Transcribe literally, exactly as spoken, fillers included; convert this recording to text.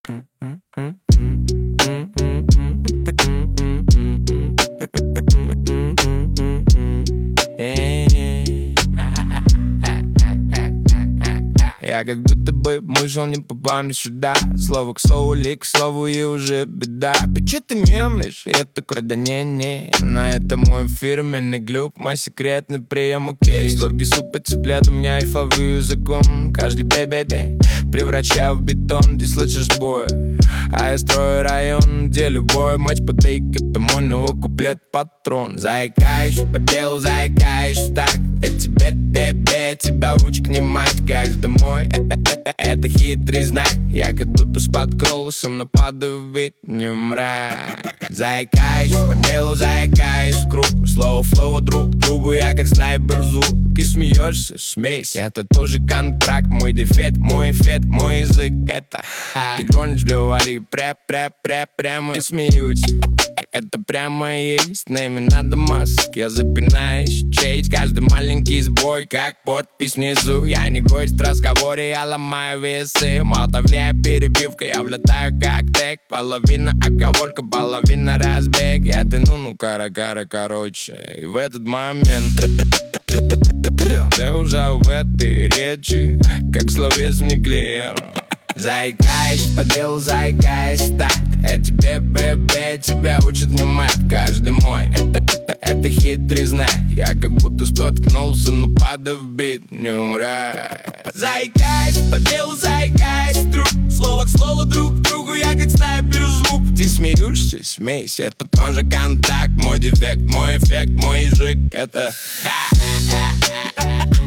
Я как будто бы мышел не попал сюда. Слово к слову, лик к слову, и уже беда. Че ты мемлишь? Я такой, да не-не. Но это мой фирменный глюк, мой секретный прием, окей. Сладкий суп под цыплят, у меня айфовый языком. Каждый бе-бе-бе превращаю в бетон, ты слышишь бой. А я строю район, где любой матч потейк. Это мой новый куплет-патрон. Заикаешь, по делу заикаешь так. Я тебе, тебе, тебя ручек не мать. Каждый мой, это хитрый знак. Я как будто споткнулся, но падаю в вид не мрак. Заикаешь, по делу заикаешь круг. Слово флоу друг другу, я как снайпер звук. Ты смеешься, смейся, это тоже контракт. Мой дефект, мой эффект, мой язык это. Ты гонишь, говори, пря-пря-пря, прямо и смеюсь. Это прямо есть, нами надо масок. Я запинаюсь, честь, каждый маленький сбой, как подпись внизу. Я не гость в разговоре, я ломаю весы. Молотовня, перебивка, я влетаю как тег. Половина оговорка, половина разбег. Я тяну, ну кара-кара, короче. И в этот момент ты уже в этой речи, как словесный клеер. Заикаешь, по делу заикаешь так. Я тебе, бебе, тебя учат внимать. Каждый мой, это, это, это хитрый знак. Я как будто споткнулся, но падаю в бит, не умирай. Заикаешь, по делу заикаешь друг. Слово к слову друг к другу, я как снайпер звук. Ты смеешься, смейся, это тоже контакт. Мой дефект, мой эффект, мой язык, это...